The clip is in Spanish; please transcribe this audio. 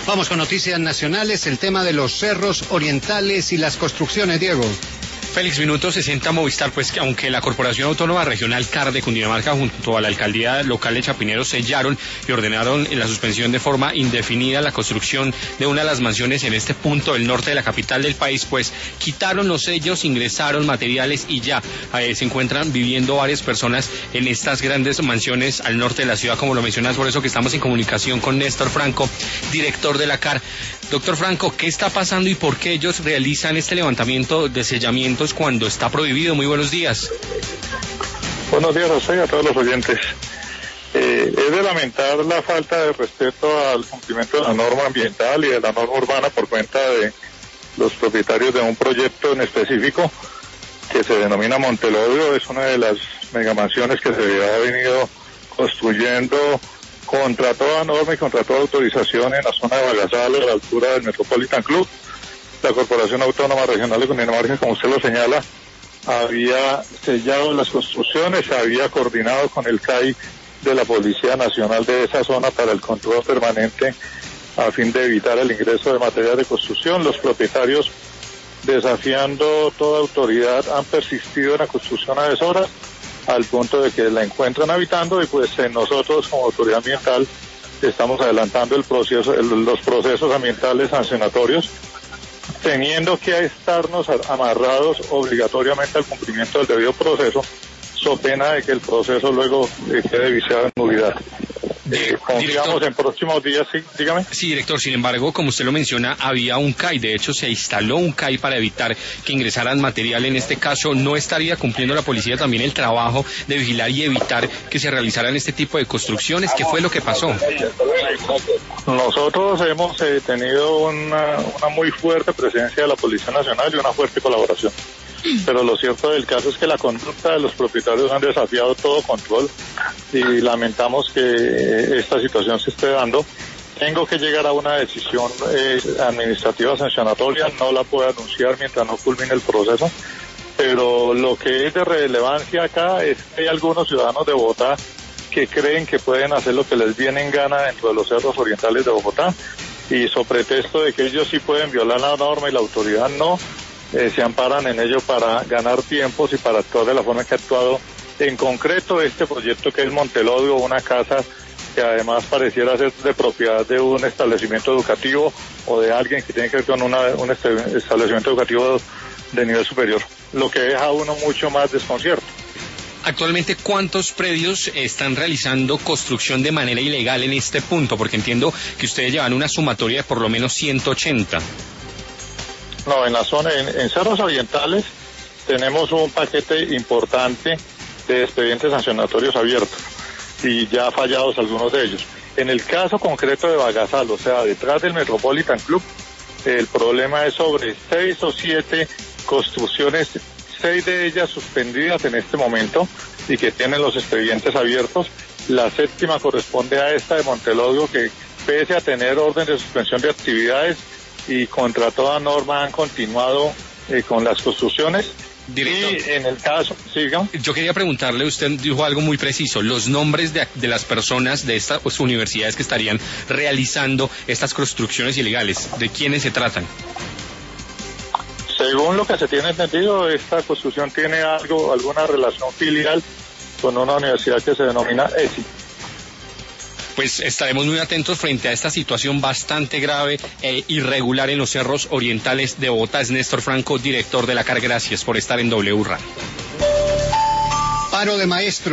Vamos con noticias nacionales, el tema de los cerros orientales y las construcciones, Diego. Félix, minuto 60 Movistar, pues que aunque la Corporación Autónoma Regional CAR de Cundinamarca junto a la Alcaldía Local de Chapinero sellaron y ordenaron la suspensión de forma indefinida la construcción de una de las mansiones en este punto del norte de la capital del país, pues quitaron los sellos, ingresaron materiales y ya se encuentran viviendo varias personas en estas grandes mansiones al norte de la ciudad, como lo mencionas, por eso que estamos en comunicación con Néstor Franco, director de la CAR. Doctor Franco, ¿qué está pasando y por qué ellos realizan este levantamiento de sellamientos cuando está prohibido? Muy buenos días. Buenos días a usted y a todos los oyentes. Es de lamentar la falta de respeto al cumplimiento de la norma ambiental y de la norma urbana por cuenta de los propietarios de un proyecto en específico que se denomina Montelodio. Es una de las megamansiones que se ha venido construyendo contra toda norma y contra toda autorización en la zona de Bagasal, a la altura del Metropolitan Club. La Corporación Autónoma Regional de Cundinamarca, como usted lo señala, había sellado las construcciones, había coordinado con el CAI de la Policía Nacional de esa zona para el control permanente a fin de evitar el ingreso de material de construcción. Los propietarios, desafiando toda autoridad, han persistido en la construcción a deshoras, al punto de que la encuentran habitando, y pues nosotros como autoridad ambiental estamos adelantando los procesos ambientales sancionatorios, teniendo que estarnos amarrados obligatoriamente al cumplimiento del debido proceso, so pena de que el proceso luego quede viciado en nulidad. Confiamos en próximos días, sí, dígame. Sí, director, sin embargo, como usted lo menciona, había un CAI, de hecho se instaló un CAI para evitar que ingresaran material. En este caso, ¿no estaría cumpliendo la policía también el trabajo de vigilar y evitar que se realizaran este tipo de construcciones? ¿Qué fue lo que pasó? Nosotros hemos tenido una muy fuerte presencia de la Policía Nacional y una fuerte colaboración. Pero lo cierto del caso es que la conducta de los propietarios han desafiado todo control y lamentamos que esta situación se esté dando. Tengo que llegar a una decisión administrativa sancionatoria, no la puedo anunciar mientras no culmine el proceso, pero lo que es de relevancia acá es que hay algunos ciudadanos de Bogotá que creen que pueden hacer lo que les viene en gana dentro de los cerros orientales de Bogotá, y sobre pretexto de que ellos sí pueden violar la norma y la autoridad no, se amparan en ello para ganar tiempos y para actuar de la forma que ha actuado. En concreto, este proyecto que es Montelodio, una casa que además pareciera ser de propiedad de un establecimiento educativo o de alguien que tiene que ver con un establecimiento educativo de nivel superior, lo que deja a uno mucho más desconcierto. Actualmente, ¿cuántos predios están realizando construcción de manera ilegal en este punto? Porque entiendo que ustedes llevan una sumatoria de por lo menos 180. No, en la zona, en Cerros Orientales, tenemos un paquete importante de expedientes sancionatorios abiertos y ya fallados algunos de ellos. En el caso concreto de Bagasal, o sea, detrás del Metropolitan Club, el problema es sobre 6 o 7 construcciones, 6 de ellas suspendidas en este momento y que tienen los expedientes abiertos. La séptima corresponde a esta de Montelodio, que pese a tener orden de suspensión de actividades y contra toda norma han continuado con las construcciones. Director, y en el caso, siga. Yo quería preguntarle, usted dijo algo muy preciso, los nombres de las personas de estas universidades que estarían realizando estas construcciones ilegales, ¿de quiénes se tratan? Según lo que se tiene entendido, esta construcción tiene alguna relación filial con una universidad que se denomina ESI. Pues estaremos muy atentos frente a esta situación bastante grave e irregular en los cerros orientales de Bogotá. Es Néstor Franco, director de la CAR. Gracias por estar en W Radio. Paro de maestros.